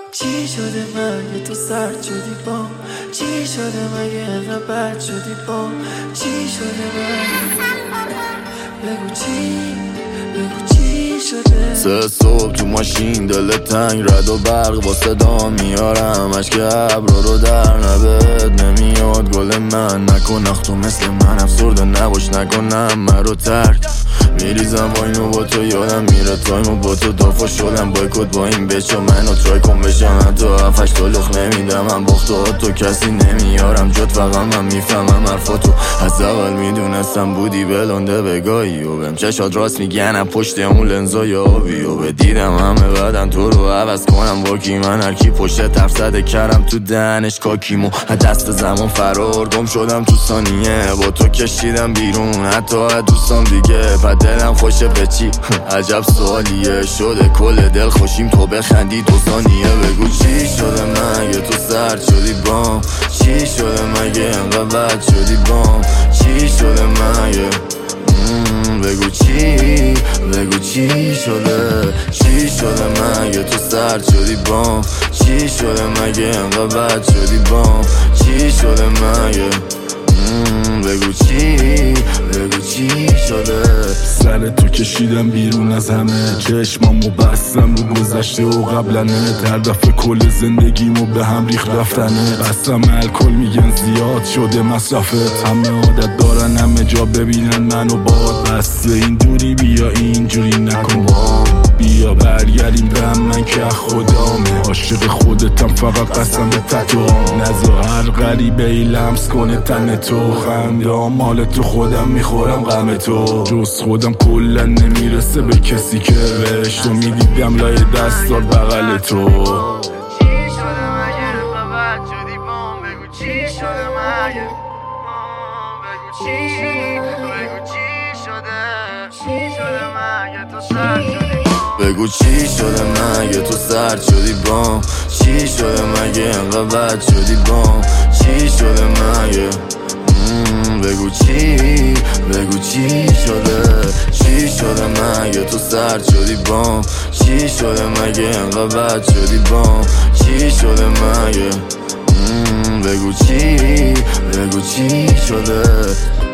چی شده مگه تو سرد شدی با؟ چی شده مگه اینقدر بد شدی با؟ چی شده مگه بگو چی شده؟ 3 صبح تو ماشین دل تنگ رد و برق با صدا میارم اشک ابرا رو در نبد نمیاد گل من نکن اختو مثل من افسرده نباش نکنم من رو ترک میریزم با اینو با تو یادم میره تایمو با تو دافا شدم بایکوت با این بچه منو ترای کن بشم حتی 7-8 تا لخ نمیدم من باخت تو کسی نمیارم جد فقط من میفهمم حرفاتو از اول میدونستم بودی بلنده بگاهی و بهم چشات راست میگنم پشت اون لنزای آبی و بدیدم همه بعدن تو رو عوض کنم واکی من هرکی پشت ترصده کردم تو دهنش کاکیمو دست زمان فرار گم شدم تو ثانیه با تو کشیدم بیرون حتی دوستان دیگه دلم خوشه به چی عجب سوالیه شده کل دل خوشیم تو بخندی 2 ثانیه بگو چی شده مگه تو سرد شدی بام چی شده مگه اینقدر بد شدی بام چی شده مگه بگو چی شده چی شده مگه تو سرد شدی بام چی شده مگه اینقدر بد شدی بام چی شده مگه بگو چی شده سر تو کشیدم بیرون از همه چشمامو بستم رو گذشته و قبلنه در دفعه کل زندگیمو به هم ریخت رفتنه بستم الکل میگن زیاد شده مصرفت همه عادت دارن همه جا ببینن منو باد بس این دوری بیا اینجوری نکن بیا برگردیم به هم من که خدامه عاشق خودتم فقط قسم به تتوام نذار هر غریبه ای لمس کنه تن تو خندام مال تو خودم میخورم غم تو جز خودم کلا نمیرسه به کسی که بهش تو میدیدم لای دستات بغل تو چی شده مگه اینقدر بد شدی بام بگو چی شده مگه بگو چی شده مگه تو سرد شدی بگو چی شده مگه تو سرد شدی بام چی شده مگه اینقدر بد شدی بام چی شده مگه بگو چی شده مگه تو سرد شدی بام چی شده مگه اینقدر بد شدی بام چی شده مگه بگو چی شده